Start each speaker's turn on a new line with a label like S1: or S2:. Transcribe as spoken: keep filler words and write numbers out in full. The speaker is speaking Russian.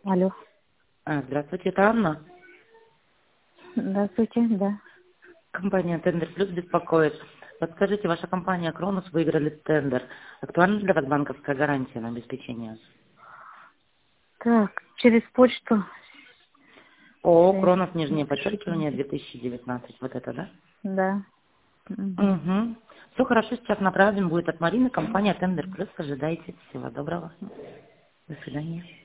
S1: Алло.
S2: А, Здравствуйте, это Анна.
S1: Здравствуйте, да.
S2: Компания Тендер Плюс беспокоит. Подскажите, ваша компания Кронос выиграли тендер. Актуальна для вас банковская гарантия на обеспечение?
S1: Так, через почту.
S2: О,
S1: Э,
S2: Кронос, нижнее подчеркивание, две тысячи девятнадцать. Вот это, да?
S1: Да. Мгм.
S2: Угу. Все хорошо, сейчас направлен будет от Марины. Компания Тендер Плюс. Ожидайте. Всего доброго. До свидания.